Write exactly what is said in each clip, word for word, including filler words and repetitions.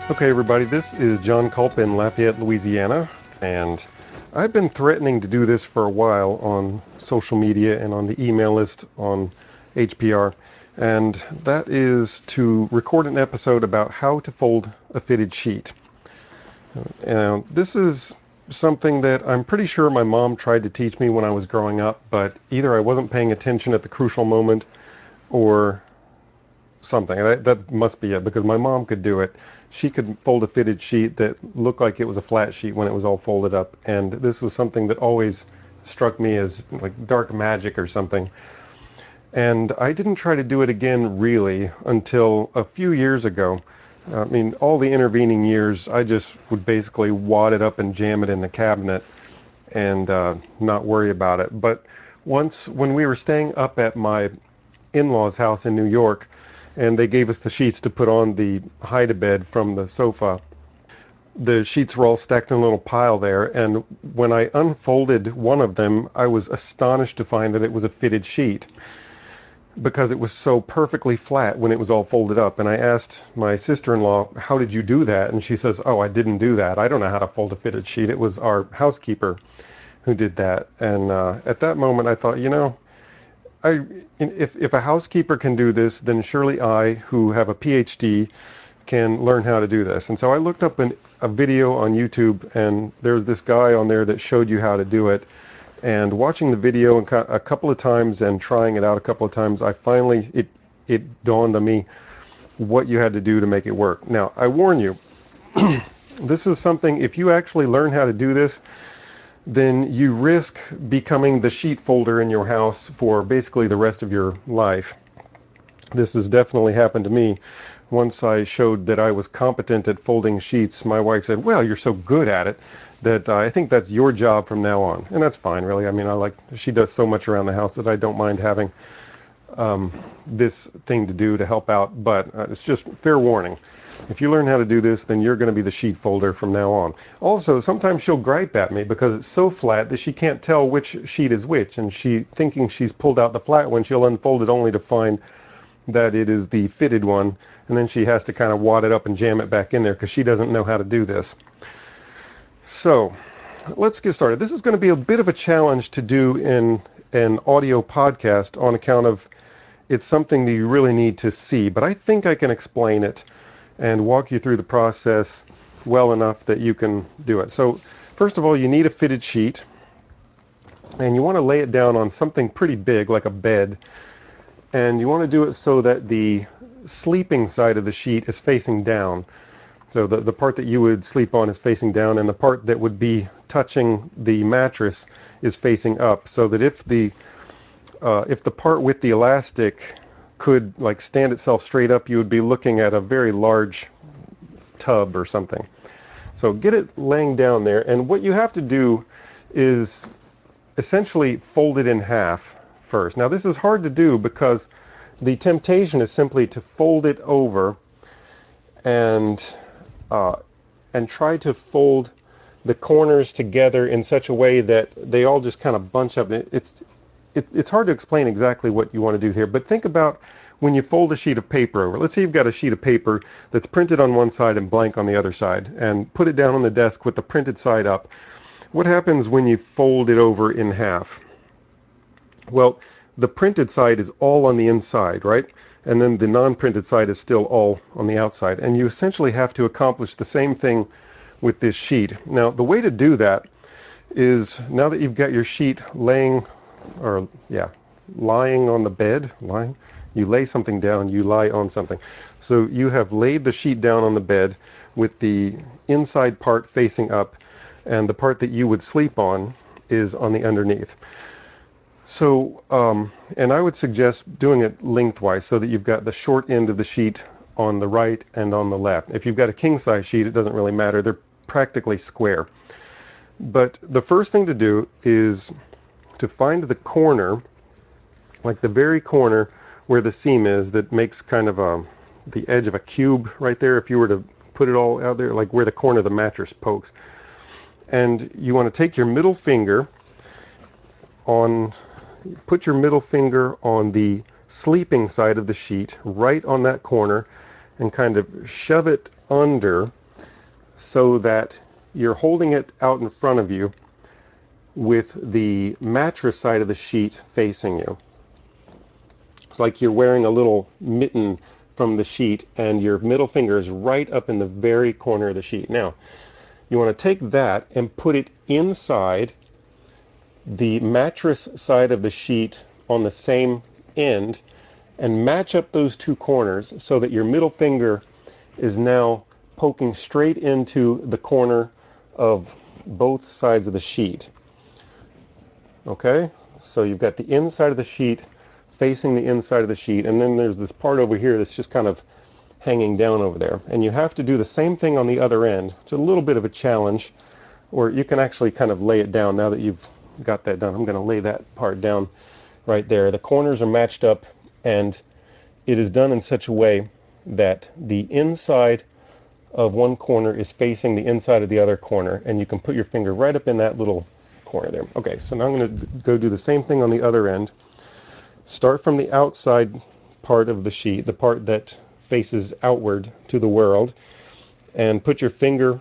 Okay, everybody, this is John Culp in Lafayette, Louisiana, and I've been threatening to do this for a while on social media and on the email list on H P R, and that is to record an episode about how to fold a fitted sheet. And this is something that I'm pretty sure my mom tried to teach me when I was growing up, but either I wasn't paying attention at the crucial moment or something. That, that must be it, because my mom could do it. She could fold a fitted sheet that looked like it was a flat sheet when it was all folded up. And this was something that always struck me as like dark magic or something. And I didn't try to do it again really until a few years ago. I mean, all the intervening years, I just would basically wad it up and jam it in the cabinet and uh, not worry about it. But once, when we were staying up at my in-laws' house in New York, and they gave us the sheets to put on the hide-a-bed from the sofa. The sheets were all stacked in a little pile there, and when I unfolded one of them, I was astonished to find that it was a fitted sheet because it was so perfectly flat when it was all folded up. And I asked my sister-in-law, how did you do that? And she says, oh, I didn't do that. I don't know how to fold a fitted sheet. It was our housekeeper who did that. And uh, at that moment, I thought, you know, I, if, if a housekeeper can do this, then surely I, who have a P H D, can learn how to do this. And so I looked up an, a video on YouTube, and there's this guy on there that showed you how to do it. And watching the video a couple of times and trying it out a couple of times, I finally, it, it dawned on me what you had to do to make it work. Now, I warn you, this is something, if you actually learn how to do this, then you risk becoming the sheet folder in your house for basically the rest of your life. This has definitely happened to me. Once I showed that I was competent at folding sheets, my wife said, well, you're so good at it that uh, I think that's your job from now on. And that's fine, really. I mean, I like, she does so much around the house that I don't mind having um, this thing to do to help out. But uh, it's just fair warning. If you learn how to do this, then you're going to be the sheet folder from now on. Also, sometimes she'll gripe at me because it's so flat that she can't tell which sheet is which. And she, thinking she's pulled out the flat one, she'll unfold it only to find that it is the fitted one, and then she has to kind of wad it up and jam it back in there because she doesn't know how to do this. So let's get started. This is going to be a bit of a challenge to do in an audio podcast on account of it's something that you really need to see, but I think I can explain it and walk you through the process well enough that you can do it. So first of all, you need a fitted sheet, and you want to lay it down on something pretty big like a bed. And you want to do it so that the sleeping side of the sheet is facing down. So the, the part that you would sleep on is facing down, and the part that would be touching the mattress is facing up. So that if the uh, if the part with the elastic could like stand itself straight up, you would be looking at a very large tub or something. So get it laying down there, and what you have to do is essentially fold it in half first. Now this is hard to do because the temptation is simply to fold it over and uh, and try to fold the corners together in such a way that they all just kind of bunch up. It, it's it, it's hard to explain exactly what you want to do here, but think about when you fold a sheet of paper over. Let's say you've got a sheet of paper that's printed on one side and blank on the other side, and put it down on the desk with the printed side up. What happens when you fold it over in half? Well, the printed side is all on the inside, right? And then the non-printed side is still all on the outside. And you essentially have to accomplish the same thing with this sheet. Now, the way to do that is, now that you've got your sheet laying, or yeah, lying on the bed, lying, you lay something down, you lie on something. So you have laid the sheet down on the bed with the inside part facing up, and the part that you would sleep on is on the underneath. So, um, and I would suggest doing it lengthwise so that you've got the short end of the sheet on the right and on the left. If you've got a king size sheet, it doesn't really matter. They're practically square. But the first thing to do is to find the corner, like the very corner where the seam is that makes kind of a, the edge of a cube right there, if you were to put it all out there, like where the corner of the mattress pokes. And you want to take your middle finger on, put your middle finger on the sleeping side of the sheet, right on that corner, and kind of shove it under so that you're holding it out in front of you with the mattress side of the sheet facing you. It's like you're wearing a little mitten from the sheet and your middle finger is right up in the very corner of the sheet. Now, you want to take that and put it inside the mattress side of the sheet on the same end and match up those two corners so that your middle finger is now poking straight into the corner of both sides of the sheet. Okay, so you've got the inside of the sheet facing the inside of the sheet, and then there's this part over here that's just kind of hanging down over there. And you have to do the same thing on the other end. It's a little bit of a challenge, or you can actually kind of lay it down now that you've got that done. I'm going to lay that part down right there. The corners are matched up, and it is done in such a way that the inside of one corner is facing the inside of the other corner, and you can put your finger right up in that little corner there. Okay, so now I'm going to go do the same thing on the other end. Start from the outside part of the sheet, the part that faces outward to the world, and put your finger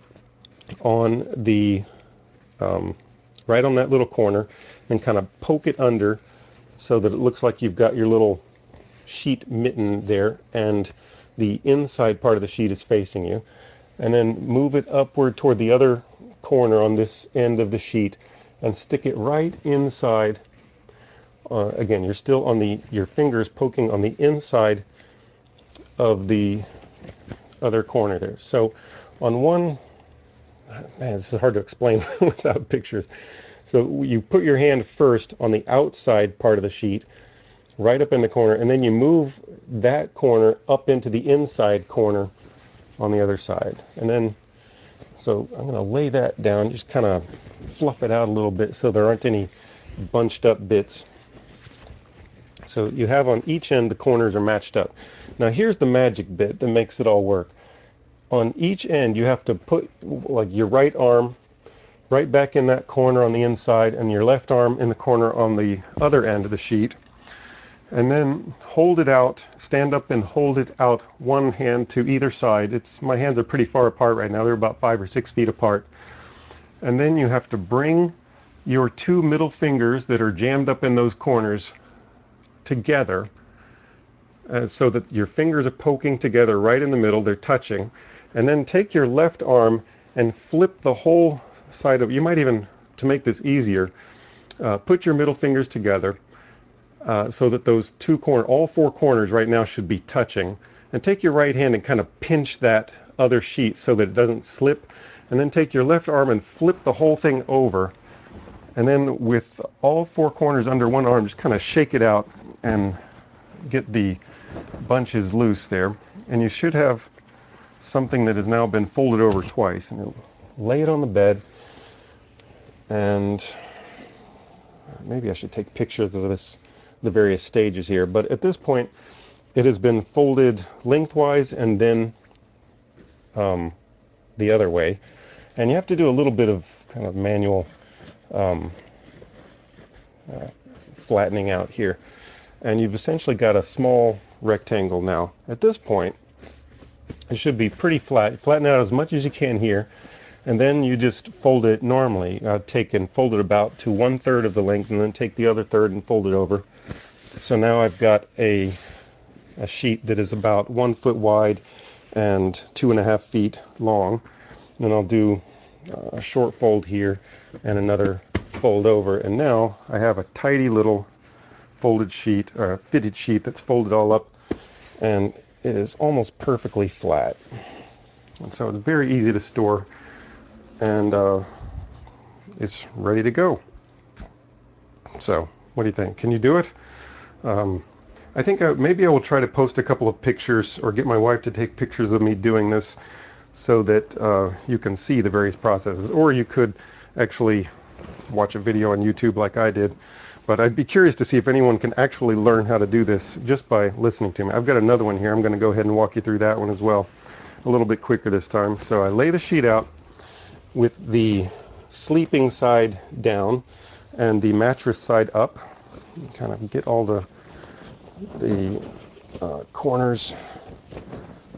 on the um, right on that little corner and kind of poke it under so that it looks like you've got your little sheet mitten there and the inside part of the sheet is facing you. And then move it upward toward the other corner on this end of the sheet and stick it right inside. Uh, again, you're still on the, your fingers poking on the inside of the other corner there. So on one, man, this is hard to explain without pictures. So you put your hand first on the outside part of the sheet, right up in the corner, and then you move that corner up into the inside corner on the other side. And then, so I'm going to lay that down, just kind of fluff it out a little bit so there aren't any bunched up bits. So you have on each end the corners are matched up. Now here's the magic bit that makes it all work. On each end you have to put like your right arm right back in that corner on the inside and your left arm in the corner on the other end of the sheet, and then hold it out, stand up and hold it out one hand to either side. It's, my hands are pretty far apart right now, they're about five or six feet apart. And then you have to bring your two middle fingers that are jammed up in those corners together, uh, so that your fingers are poking together right in the middle, they're touching. And then take your left arm and flip the whole side of, you might even, to make this easier, uh, put your middle fingers together uh, so that those two corner, all four corners right now should be touching. And take your right hand and kind of pinch that other sheet so that it doesn't slip. And then take your left arm and flip the whole thing over. And then with all four corners under one arm, just kind of shake it out and get the bunches loose there. And you should have something that has now been folded over twice. And you'll lay it on the bed. And maybe I should take pictures of this, the various stages here. But at this point, it has been folded lengthwise and then um, the other way. And you have to do a little bit of kind of manual um, uh, flattening out here. And you've essentially got a small rectangle now. At this point, it should be pretty flat. Flatten out as much as you can here. And then you just fold it normally. Uh, take and fold it about to one third of the length and then take the other third and fold it over. So now I've got a, a sheet that is about one foot wide and two and a half feet long. And I'll do a short fold here and another fold over. And now I have a tidy little folded sheet, or a fitted sheet that's folded all up, and it is almost perfectly flat. And so it's very easy to store, and uh, it's ready to go. So what do you think? Can you do it? Um, I think I, maybe I will try to post a couple of pictures or get my wife to take pictures of me doing this so that uh, you can see the various processes. Or you could actually watch a video on YouTube like I did. But I'd be curious to see if anyone can actually learn how to do this just by listening to me. I've got another one here. I'm going to go ahead and walk you through that one as well. A little bit quicker this time. So I lay the sheet out with the sleeping side down and the mattress side up. Kind of get all the the uh, corners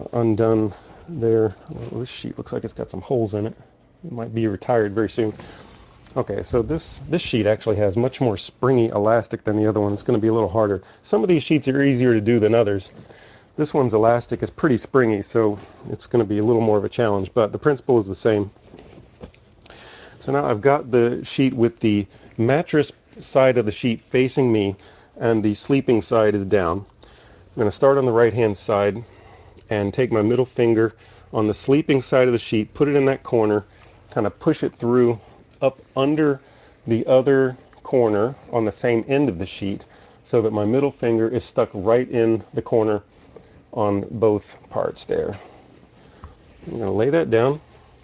undone there. Well, this sheet looks like it's got some holes in it. It might be retired very soon. Okay, so this, this sheet actually has much more springy elastic than the other one. It's going to be a little harder. Some of these sheets are easier to do than others. This one's elastic is pretty springy, so it's going to be a little more of a challenge, but the principle is the same. So now I've got the sheet with the mattress side of the sheet facing me, and the sleeping side is down. I'm going to start on the right hand side and take my middle finger on the sleeping side of the sheet, put it in that corner, kind of push it through up under the other corner on the same end of the sheet, so that my middle finger is stuck right in the corner on both parts there. I'm going to lay that down,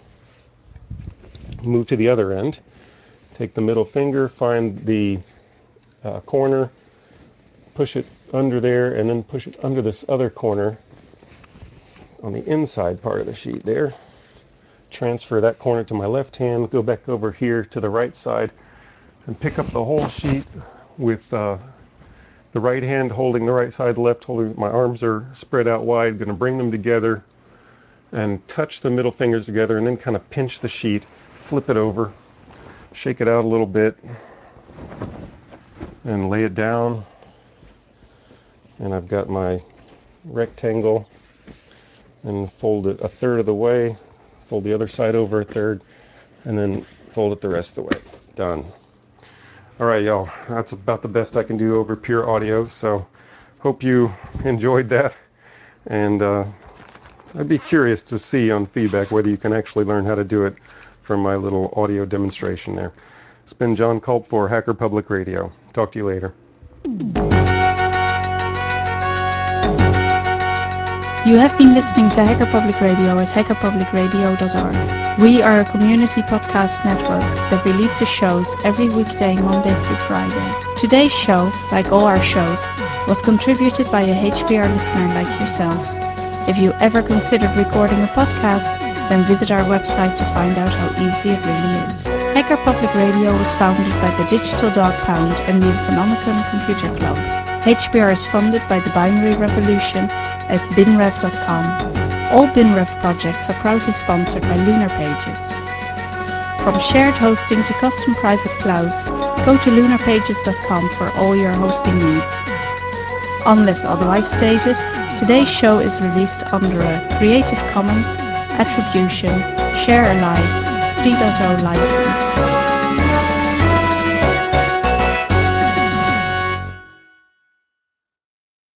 move to the other end, take the middle finger, find the uh, corner, push it under there, and then push it under this other corner on the inside part of the sheet there. Transfer that corner to my left hand, go back over here to the right side, and pick up the whole sheet with uh, the right hand holding the right side, the left holding. My arms are spread out wide. Going to bring them together and touch the middle fingers together, and then kind of pinch the sheet, flip it over, shake it out a little bit, and lay it down. And I've got my rectangle, and fold it a third of the way, fold the other side over a third, and then fold it the rest of the way. Done. All right, y'all, that's about the best I can do over pure audio, so hope you enjoyed that, and uh, I'd be curious to see on feedback whether you can actually learn how to do it from my little audio demonstration there. It's been John Culp for Hacker Public Radio. Talk to you later. You have been listening to Hacker Public Radio at hacker public radio dot org. We are a community podcast network that releases shows every weekday, Monday through Friday. Today's show, like all our shows, was contributed by a H P R listener like yourself. If you ever considered recording a podcast, then visit our website to find out how easy it really is. Hacker Public Radio was founded by the Digital Dog Pound and the Infonomicon Computer Club. H P R is funded by the Binary Revolution at bin rev dot com. All BinRev projects are proudly sponsored by Lunar Pages. From shared hosting to custom private clouds, go to lunar pages dot com for all your hosting needs. Unless otherwise stated, today's show is released under a Creative Commons Attribution Share Alike three point oh license.